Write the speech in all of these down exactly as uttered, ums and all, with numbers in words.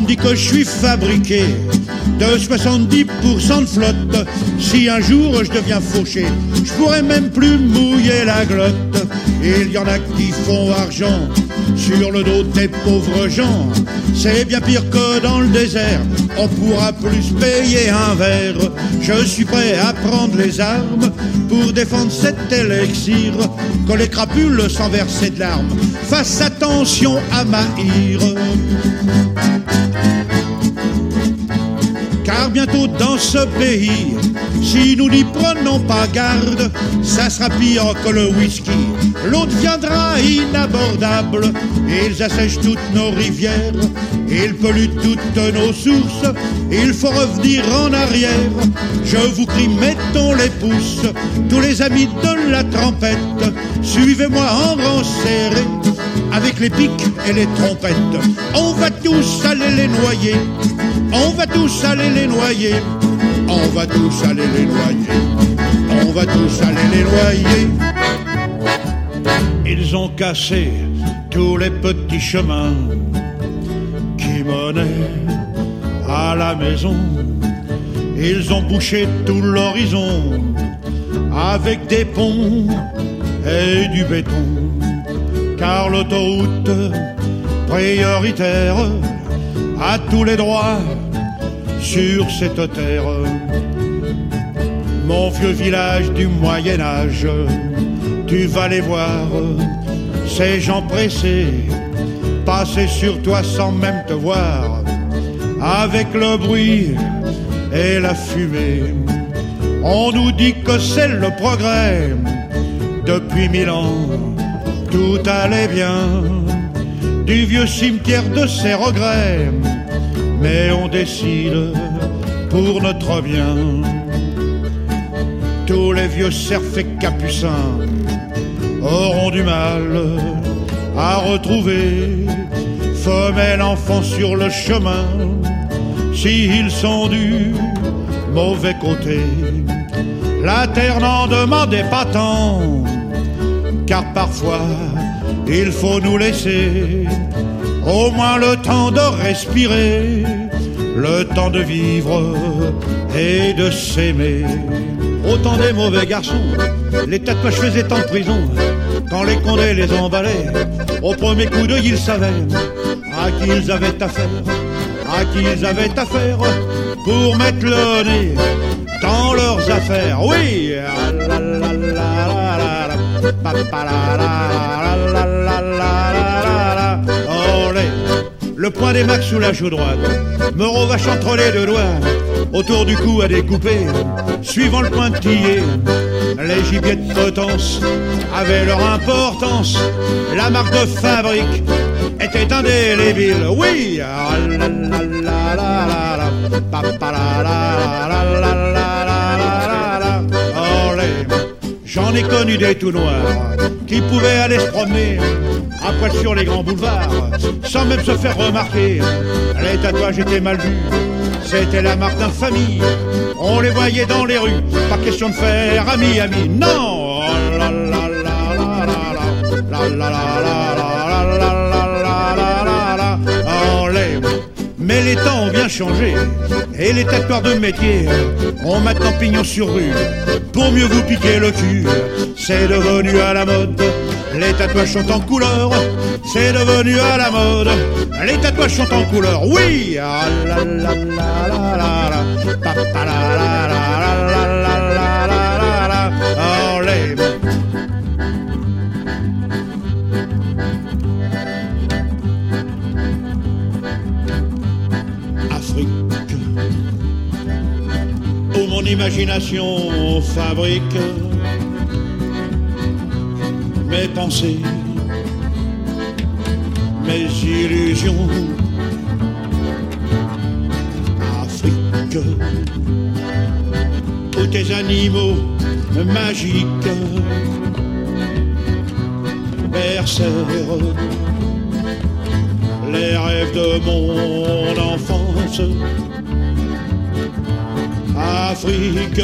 dit que je suis fabriqué de soixante-dix pour cent de flotte. Si un jour je deviens fauché, je pourrais même plus mouiller la glotte. Il y en a qui font argent sur le dos des pauvres gens. C'est bien pire que dans le désert, on pourra plus payer un verre. Je suis prêt à prendre les armes pour défendre cet élixir, que les crapules sans verser de larmes fassent attention à maïr. Car bientôt dans ce pays, si nous n'y prenons pas garde, ça sera pire que le whisky. L'eau deviendra inabordable. Ils assèchent toutes nos rivières, ils polluent toutes nos sources. Il faut revenir en arrière. Je vous crie, mettons les pouces, tous les amis de la trempette. Suivez-moi en rang serré, avec les pics et les trompettes. On va tous aller les noyer, on va tous aller les noyer, on va tous aller les noyer, on va tous aller les noyer. Ils ont cassé tous les petits chemins qui menaient à la maison. Ils ont bouché tout l'horizon avec des ponts et du béton. Car l'autoroute prioritaire a tous les droits sur cette terre. Mon vieux village du Moyen-Âge, tu vas les voir, ces gens pressés, passer sur toi sans même te voir, avec le bruit et la fumée. On nous dit que c'est le progrès, depuis mille ans tout allait bien, du vieux cimetière de ses regrets, mais on décide pour notre bien. Tous les vieux serfs et capucins auront du mal à retrouver femelle enfant sur le chemin, s'ils sont du mauvais côté. La terre n'en demandait pas tant, car parfois il faut nous laisser au moins le temps de respirer, le temps de vivre et de s'aimer. Autant des mauvais garçons, les tatouages faisaient en prison. Quand les condés les emballaient, au premier coup d'œil ils savaient à qui ils avaient affaire, à qui ils avaient affaire, pour mettre le nez dans leurs affaires. Oui, olé. Le poing des macs sous la joue droite me revache entre les deux doigts, autour du cou à découper, suivant le pointillé. Les gibiers de potence avaient leur importance, la marque de fabrique était indélébile. Oui, j'en ai connu des tout noirs qui pouvaient aller se promener à poil sur les grands boulevards sans même se faire remarquer. Les tatouages étaient mal vus, c'était la marque d'infamie. On les voyait dans les rues, pas question de faire ami ami. Non, la la la la la la la la. Mais les temps ont bien changé et les tatoueurs de métier ont maintenant pignon sur rue pour mieux vous piquer le cul. C'est devenu à la mode, les tatouages sont en couleur. C'est devenu à la mode, les tatouages sont en couleur. Oui, ah la la la la la la, papa la la la la la la la la, oh les. Afrique, où mon imagination fabrique mes pensées, mes illusions. Afrique, où tes animaux magiques bercèrent les rêves de mon enfance. Afrique,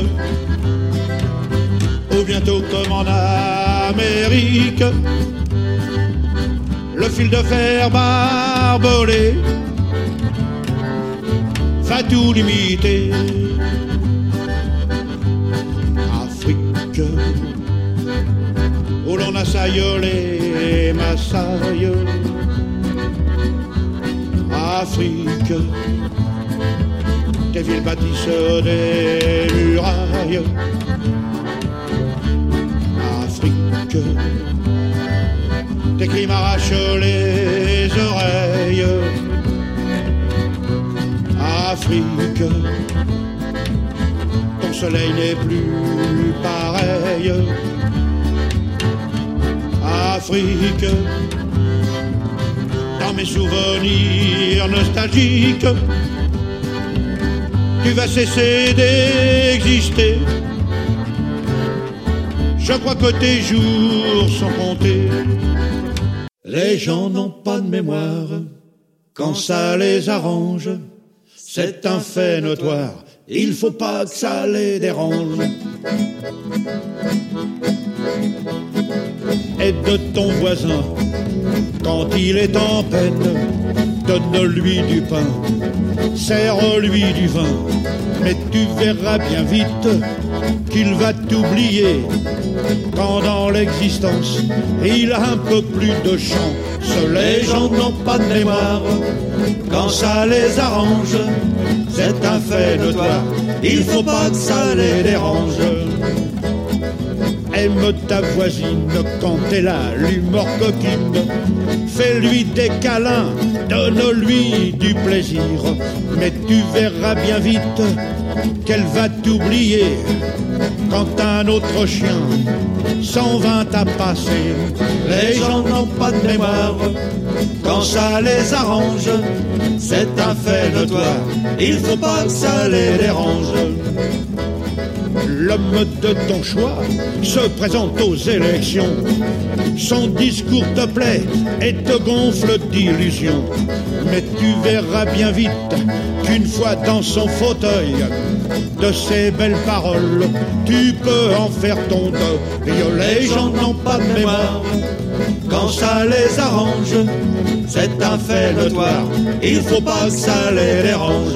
ou bientôt comme en Amérique, le fil de fer barbelé va tout limiter. Afrique, où l'on assaille les massailles. Afrique, tes villes bâtissent des murailles. Afrique, tes crimes arrachent les oreilles. Afrique, ton soleil n'est plus pareil. Afrique, dans mes souvenirs nostalgiques, tu vas cesser d'exister. Je crois que tes jours sont comptés. Les gens n'ont pas de mémoire quand ça les arrange. C'est un fait notoire, il faut pas que ça les dérange. Aide ton voisin quand il est en peine, donne-lui du pain, serre-lui du vin, mais tu verras bien vite qu'il va t'oublier quand dans l'existence il a un peu plus de chance. Les gens n'ont pas de mémoire quand ça les arrange, c'est un fait notoire, il faut pas que ça les dérange. Aime ta voisine quand elle a l'humeur coquine, fais-lui des câlins, donne-lui du plaisir, mais tu verras bien vite qu'elle va t'oublier quand un autre chien s'en vint à passer. Les gens n'ont pas de mémoire quand ça les arrange, c'est un fait notoire, il faut pas que ça les dérange. L'homme de ton choix se présente aux élections, son discours te plaît et te gonfle d'illusions, mais tu verras bien vite qu'une fois dans son fauteuil, de ces belles paroles tu peux en faire ton deuil. Les gens n'ont pas de mémoire quand ça les arrange, c'est un fait notoire, il faut pas que ça les dérange.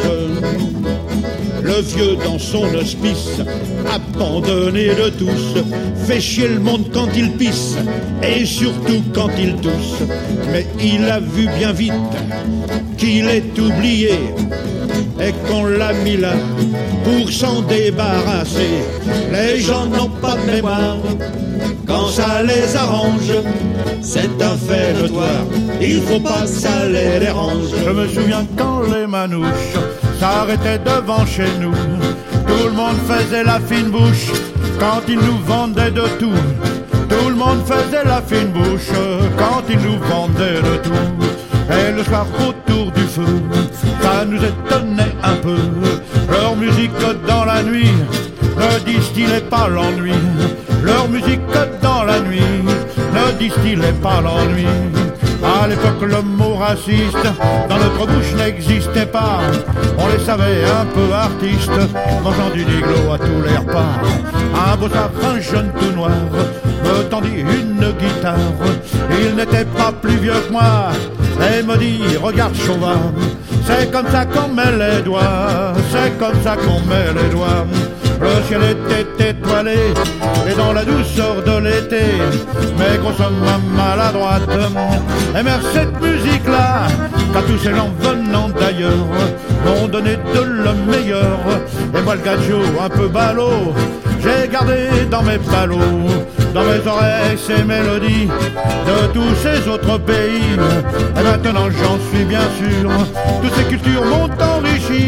Le vieux dans son hospice, abandonné de tous, fait chier le monde quand il pisse, et surtout quand il tousse. Mais il a vu bien vite qu'il est oublié, et qu'on l'a mis là pour s'en débarrasser. Les gens n'ont pas de mémoire quand ça les arrange, c'est un fait notoire, il faut pas que ça les dérange. Je me souviens quand les manouches s'arrêtaient devant chez nous, tout le monde faisait la fine bouche quand ils nous vendaient de tout. Tout le monde faisait la fine bouche quand ils nous vendaient de tout. Et le soir autour du feu, ça nous étonnait un peu. Leur musique dans la nuit ne distillait pas l'ennui. Leur musique dans la nuit ne distillait pas l'ennui. À l'époque, le mot raciste dans notre bouche n'existait pas. On les savait un peu artistes, mangeant du niglo à tous les repas. Un beau un jeune tout noir me tendit une guitare. Il n'était pas plus vieux que moi et me dit: regarde Chauvin, c'est comme ça qu'on met les doigts, c'est comme ça qu'on met les doigts. Le ciel était étoilé et dans la douceur de l'été, mais grosso maladroite aimèrent cette musique-là, car tous ces gens venant d'ailleurs m'ont donné de le meilleur. Et moi le gadjo un peu ballot, j'ai gardé dans mes ballots, dans mes oreilles ces mélodies de tous ces autres pays. Et maintenant j'en suis bien sûr, toutes ces cultures m'ont enrichi.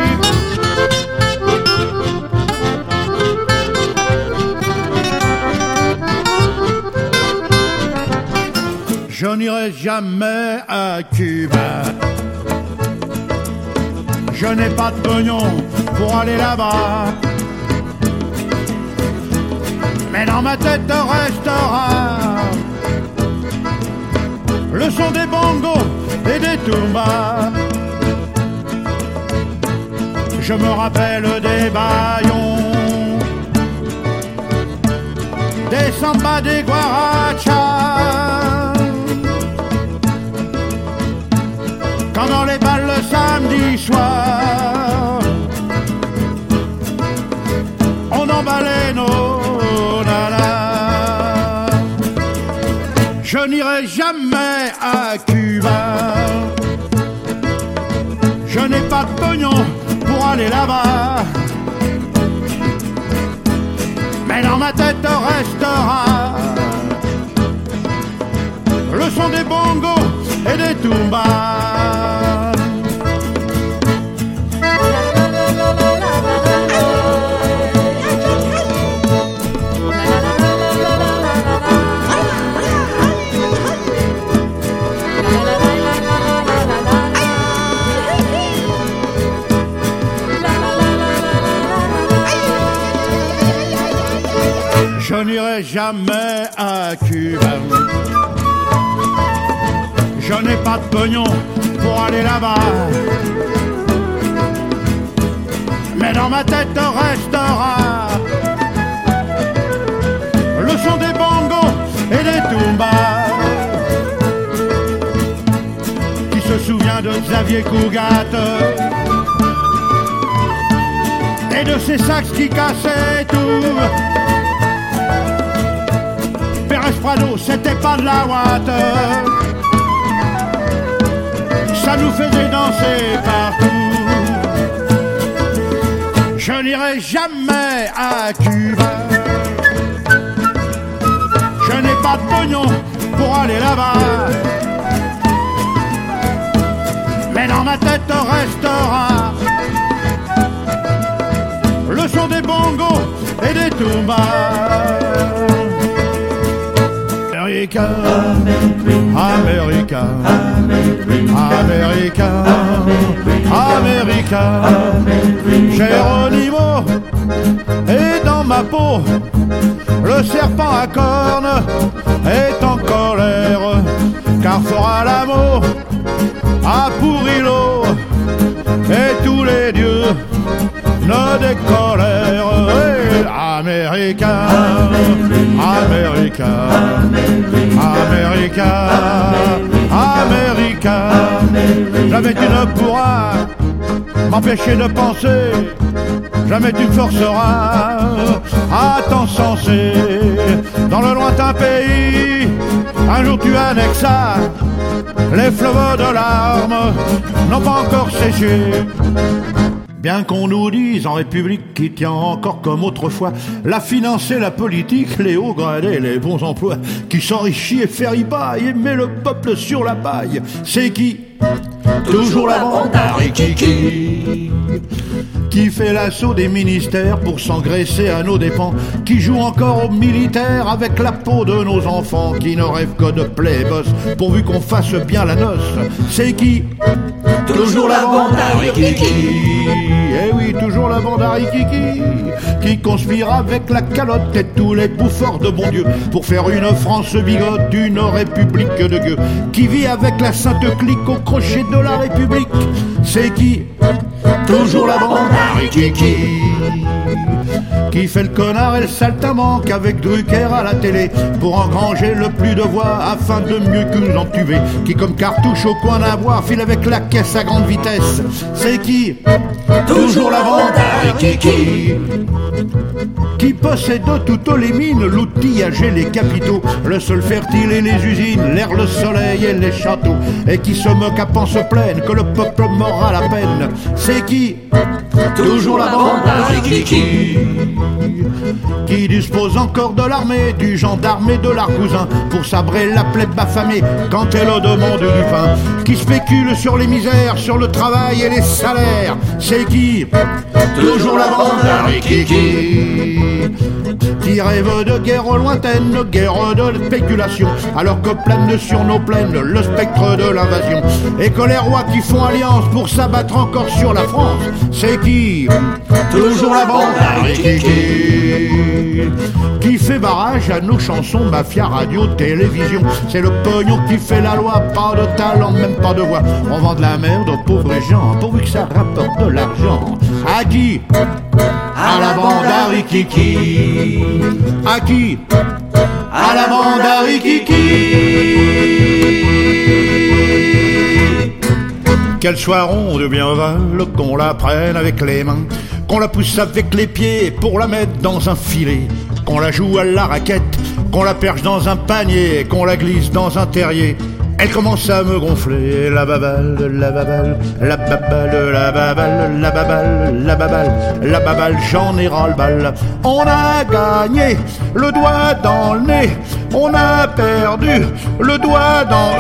Je n'irai jamais à Cuba. Je n'ai pas de pognon pour aller là-bas. Mais dans ma tête restera le son des bongos et des tumbas. Je me rappelle des baillons, des sambas, des guarachas. Quand dans les balles le samedi soir, emballer nos nanas. Je n'irai jamais à Cuba. Je n'ai pas de pognon pour aller là-bas. Mais dans ma tête restera le son des bongos et des tumbas. Je n'irai jamais à Cuba. Je n'ai pas de pognon pour aller là-bas. Mais dans ma tête restera le son des bongos et des tumbas. Qui se souvient de Xavier Cugat et de ses sax qui cassaient tout. Pérez Prado, c'était pas de la ouate. Ça nous faisait danser partout. Je n'irai jamais à Cuba. Je n'ai pas de pognon pour aller là-bas. Mais dans ma tête restera le son des bongos et des tumbas. America, America, America, America, Geronimo est dans ma peau. Le serpent à cornes est en colère, car fera l'amour à pourri l'eau, et tous les dieux ne décolèrent. Hey, America, America, America, America. Jamais tu ne pourras m'empêcher de penser, jamais tu me forceras à t'encenser. Dans le lointain pays, un jour tu annexas, les fleuves de larmes n'ont pas encore séché. Bien qu'on nous dise en République qui tient encore comme autrefois la finance et la politique, les hauts gradés, les bons emplois, qui s'enrichit et fait ripaille et met le peuple sur la paille. C'est qui? Toujours la bande à Rikiki, qui fait l'assaut des ministères pour s'engraisser à nos dépens, qui joue encore aux militaires avec la peau de nos enfants, qui ne rêve que de play-boss pourvu qu'on fasse bien la noce. C'est qui? Toujours la bande à Rikiki. Eh oui, toujours la bande à Rikiki, qui conspire avec la calotte et tous les bouffeurs de bon Dieu pour faire une France bigote, une république de gueux, qui vit avec la sainte clique au crochet de la République. C'est qui? Toujours la bande à Rikiki, qui fait le connard et le saltimbanque avec Drucker à la télé pour engranger le plus de voix afin de mieux que nous entuber, qui comme cartouche au coin d'un bois file avec la caisse à grande vitesse. C'est qui? Toujours la bande à Rikiki, qui possède toutes les mines, l'outillage et les capitaux, le sol fertile et les usines, l'air, le soleil et les châteaux, et qui se moque à panse pleine que le peuple mord à la peine. C'est qui? Toujours la bande à Rikiki, qui dispose encore de l'armée, du gendarme et de l'argousin pour sabrer la plèbe affamée quand elle demande du pain, qui spécule sur les misères, sur le travail et les salaires. C'est qui? Toujours la bande à Rikiki, qui rêve de guerre lointaine, de guerre de spéculation, alors que plane sur nos plaines le spectre de l'invasion, et que les rois qui font alliance pour s'abattre encore sur la France. C'est qui? Toujours la bande à Rikiki, qui fait barrage à nos chansons, mafia, radio, télévision. C'est le pognon qui fait la loi, pas de talent, même pas de voix. On vend de la merde aux pauvres gens, pourvu que ça rapporte de l'argent. À qui? À la bande à Rikiki. À qui? À la bande à Rikiki. Qu'elle soit ronde ou bien ovale, qu'on la prenne avec les mains, qu'on la pousse avec les pieds pour la mettre dans un filet, qu'on la joue à la raquette, qu'on la perche dans un panier, qu'on la glisse dans un terrier. Elle commence à me gonfler, la babale, la babale, la babale, la babale, la babale, la babale, la babale, j'en ai ras-le-bal. On a gagné le doigt dans le nez, on a perdu le doigt dans...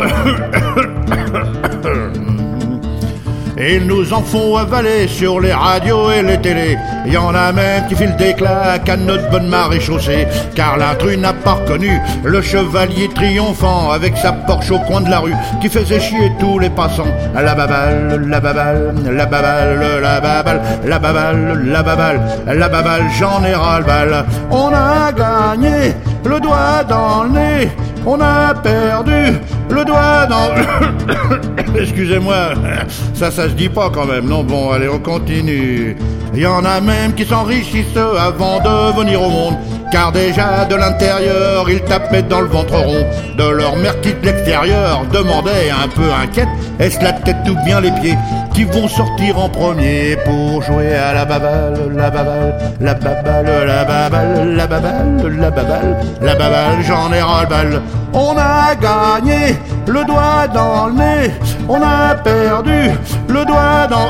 Et ils nous en font avaler sur les radios et les télés. Il y en a même qui filent des claques à notre bonne maréchaussée, car l'intrus n'a pas reconnu le chevalier triomphant avec sa Porsche au coin de la rue qui faisait chier tous les passants. La babale, la babale, la babale, la babale, la babale, la babale, la babale, j'en ai ras-le-bal. On a gagné le doigt dans le nez, on a perdu le doigt dans... Excusez-moi, ça, ça se dit pas quand même, non? Bon, allez, on continue. Il y en a même qui s'enrichissent avant de venir au monde, car déjà de l'intérieur, ils tapaient dans le ventre rond de leur mère qui de l'extérieur demandait un peu inquiète: est-ce la tête ou bien les pieds qui vont sortir en premier pour jouer à la babale, la babale, la babale, la babale, la babale, la babale, la babale, j'en ai ras-le-bal. On a gagné le doigt dans le nez, on a perdu le doigt dans...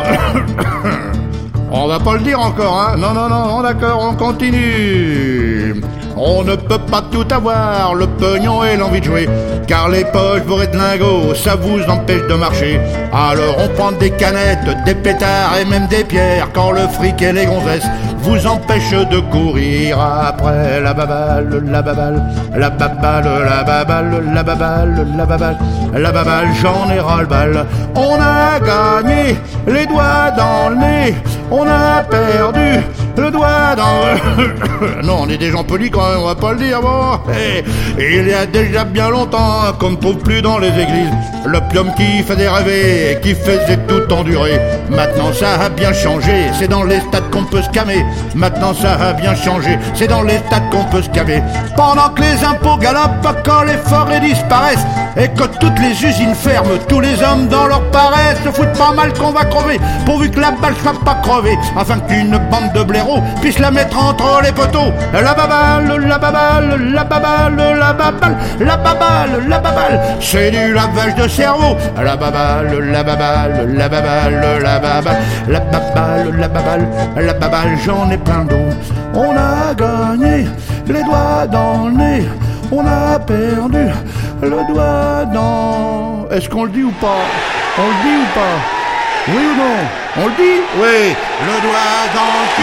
On va pas le dire encore, hein? Non, non, non, d'accord, on continue. On ne peut pas tout avoir, le pognon et l'envie de jouer, car les poches bourrées de lingots, ça vous empêche de marcher. Alors on prend des canettes, des pétards et même des pierres, quand le fric et les gonzesses vous empêchent de courir après la babale, la babale, la babale, la babale, la babale, la babale, la babale, j'en ai ras-le-bal. On a gagné les doigts dans le nez, on a perdu le doigt dans... Non, on est des gens polis quand même, on va pas le dire, bon. Et, il y a déjà bien longtemps qu'on ne trouve plus dans les églises l'opium qui faisait rêver, qui faisait tout endurer. Maintenant ça a bien changé, c'est dans les stades qu'on peut se calmer. Maintenant ça a bien changé, c'est dans les stades qu'on peut se calmer. Pendant que les impôts galopent, quand les forêts disparaissent, et que toutes les usines ferment, tous les hommes dans leur paresse se foutent pas mal qu'on va crever, pourvu que la balle soit pas crevée, afin qu'une bande de blaireaux puisse la mettre entre les poteaux. La babale, la babale, la babale, la babale, la babale, la babale, c'est du lavage de cerveau. La babale, la babale, la babale, la babale, la babale, la babale, la babale, j'en ai plein d'eau. On a gagné les doigts dans le nez, on a perdu le doigt dans... Est-ce qu'on le dit ou pas? On le dit ou pas? Oui ou non? On le dit? Oui. Le doigt dans le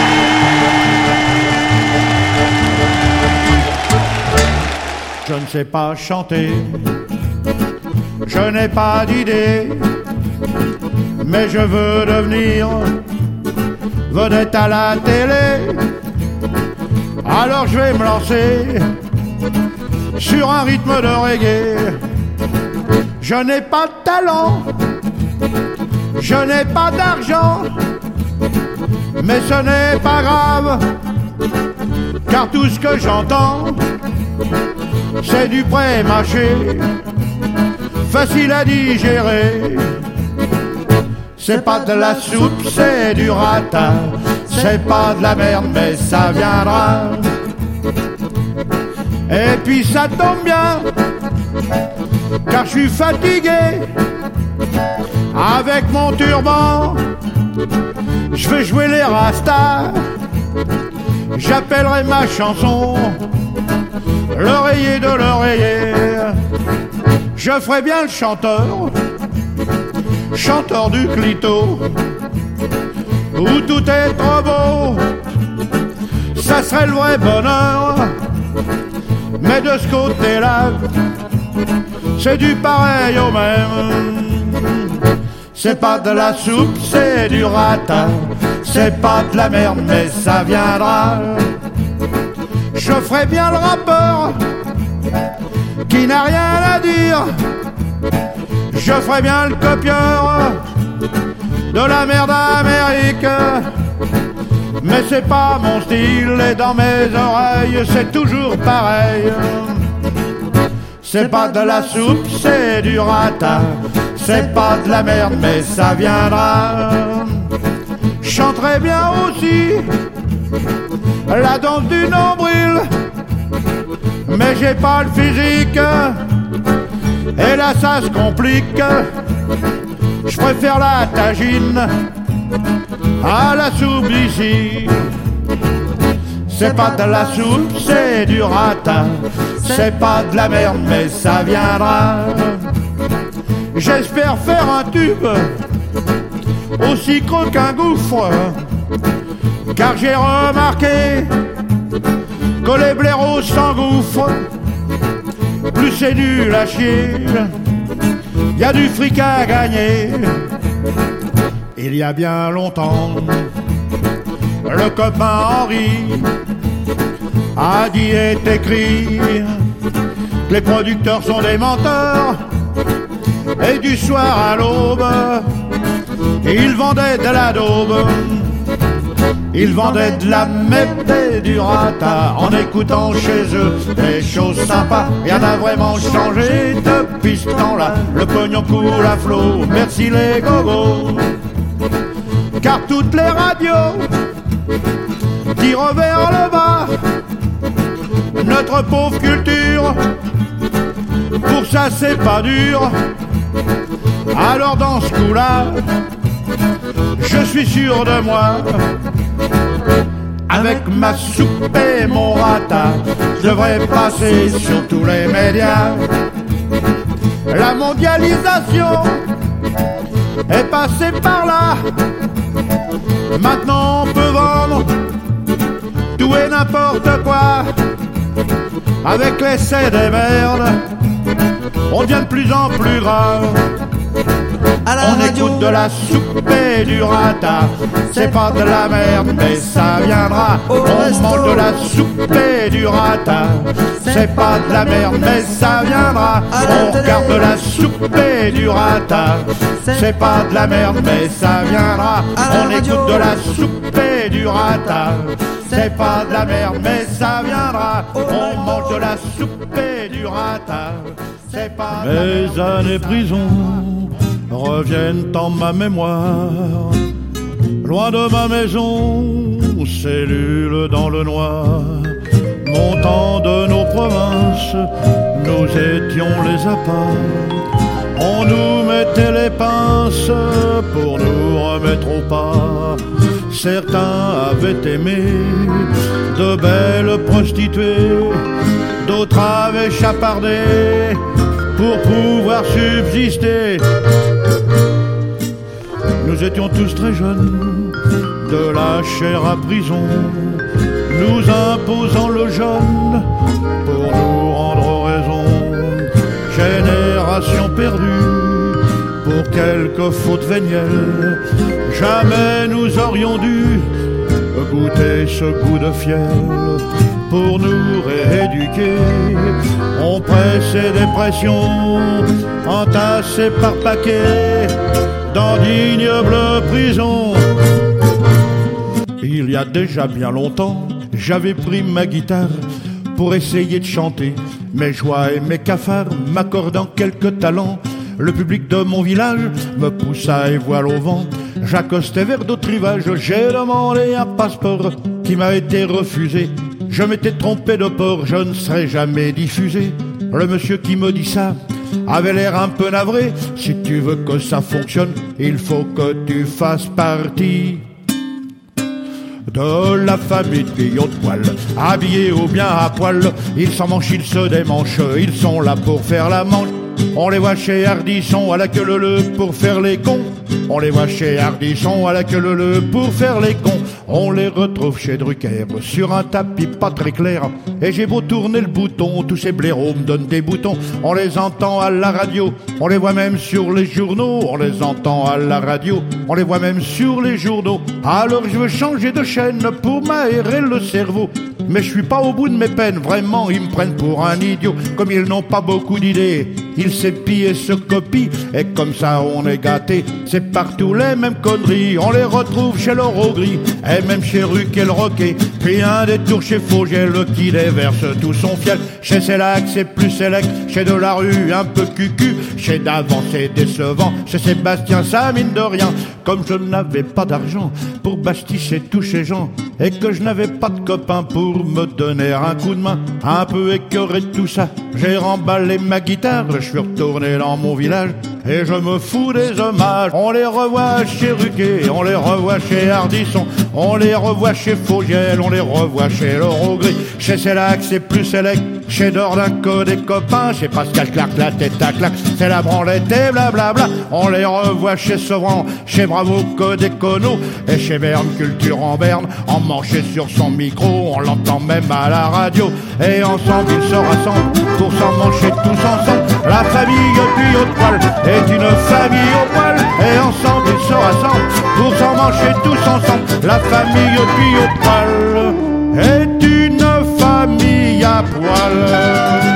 cul. Je ne sais pas chanter, je n'ai pas d'idée, mais je veux devenir vedette à la télé. Alors je vais me lancer sur un rythme de reggae. Je n'ai pas de talent, je n'ai pas d'argent, mais ce n'est pas grave, car tout ce que j'entends, c'est du pré-mâché, facile à digérer. C'est pas de la soupe, c'est du ratin, c'est pas de la merde, mais ça viendra. Et puis ça tombe bien, car je suis fatigué. Avec mon turban, je vais jouer les rastas. J'appellerai ma chanson l'oreiller de l'oreiller. Je ferai bien le chanteur, chanteur du clito, où tout est trop beau. Ça serait le vrai bonheur, mais de ce côté-là, c'est du pareil au même. C'est pas de la soupe, c'est du ratin, c'est pas de la merde, mais ça viendra. Je ferai bien le rappeur qui n'a rien à dire. Je ferai bien le copieur de la merde Amérique, mais c'est pas mon style et dans mes oreilles c'est toujours pareil. C'est pas de la soupe, c'est du ratin, c'est pas de la merde, mais ça viendra. Je chanterais bien aussi la danse du nombril, mais j'ai pas le physique, et là ça se complique. Je préfère la tagine à la soupe d'ici. C'est pas de la soupe, c'est du ratin. C'est pas de la merde, mais ça viendra. J'espère faire un tube aussi creux qu'un gouffre, car j'ai remarqué que les blaireaux s'engouffrent. Plus c'est nul à chier, y a du fric à gagner. Il y a bien longtemps, le copain Henri a dit et écrit que les producteurs sont des menteurs, et du soir à l'aube, ils vendaient de la daube. Ils vendaient de la merde et du rata en écoutant chez eux des choses sympas. Rien n'a vraiment changé depuis ce temps-là. Le pognon coule à flot, merci les gogos. Car toutes les radios tirent vers le bas notre pauvre culture. Pour ça c'est pas dur. Alors dans ce coup-là, je suis sûr de moi. Avec ma soupe et mon rata, je devrais passer sur tous les médias. La mondialisation est passée par là. Maintenant on peut vendre tout et n'importe quoi. Avec l'essai des merdes, on devient de plus en plus grave. On écoute de la soupe et du rata. C'est pas de la merde, mais ça viendra. On mange de la soupe et du rata. C'est pas de la merde, mais ça viendra. On regarde de la soupe et du rata. C'est pas de la merde, mais ça viendra. On écoute de la soupe et du rata. C'est pas de la merde, mais ça viendra. On mange de la soupe et du rata. C'est pas de la merde. Mes années prison reviennent en ma mémoire. Loin de ma maison, cellule dans le noir. Montant de nos provinces, nous étions les appâts. On nous mettait les pinces pour nous remettre au pas. Certains avaient aimé de belles prostituées, d'autres avaient chapardé pour pouvoir subsister. Nous étions tous très jeunes, de la chair à prison, nous imposant le jeune pour nous rendre raison. Génération perdue pour quelques fautes vénielles, jamais nous aurions dû goûter ce goût de fiel. Pour nous rééduquer, on pressait des pressions, entassés par paquets dans d'ignobles prisons. Il y a déjà bien longtemps, j'avais pris ma guitare pour essayer de chanter mes joies et mes cafards, m'accordant quelques talents. Le public de mon village me poussa et voile au vent. J'accostais vers d'autres rivages, j'ai demandé un passeport qui m'a été refusé. Je m'étais trompé de port, je ne serais jamais diffusé. Le monsieur qui me dit ça avait l'air un peu navré. Si tu veux que ça fonctionne, il faut que tu fasses partie de la famille de Guillaume de Poil, habillés ou bien à poil. Ils s'en manchent, ils se démanchent, ils sont là pour faire la manche. On les voit chez Hardisson à la queue leu pour faire les cons. On les voit chez Hardisson à la queue leu pour faire les cons. On les retrouve chez Drucker sur un tapis pas très clair. Et j'ai beau tourner le bouton, tous ces blaireaux me donnent des boutons. On les entend à la radio, on les voit même sur les journaux. On les entend à la radio, on les voit même sur les journaux. Alors je veux changer de chaîne pour m'aérer le cerveau. Mais je suis pas au bout de mes peines, vraiment ils me prennent pour un idiot. Comme ils n'ont pas beaucoup d'idées, il s'épie et se copie, et comme ça on est gâté. C'est partout les mêmes conneries, on les retrouve chez l'Oro Gris, et même chez Ruquier le Roquet. Puis un détour chez Fogiel qui déverse tout son fiel. Chez Célac c'est plus sélect, chez Delarue un peu cucu, chez Davant c'est décevant, chez Sébastien ça mine de rien. Comme je n'avais pas d'argent pour basticher tous ces gens, et que je n'avais pas de copains pour me donner un coup de main, un peu écœuré de tout ça, j'ai remballé ma guitare, je suis retourné dans mon village, et je me fous des hommages. On les revoit chez Ruquier, on les revoit chez Ardisson, on les revoit chez Fogiel, on les revoit chez l'Oro Gris, chez Célac c'est plus sélect, chez Dordainco des copains, chez Pascal Clark la tête à claque, c'est la branlette et blablabla. On les revoit chez Sevran, chez Bravo Codécono, et chez Berne Culture en Berne, emmanché sur son micro, on l'entend même à la radio. Et ensemble ils se rassemblent pour s'en mancher tous ensemble. La famille du Haut-de-Poil est une famille au poil, et ensemble ils se rassemblent pour s'en mancher tous ensemble. La famille du Haut-de-Poil est une famille à poil.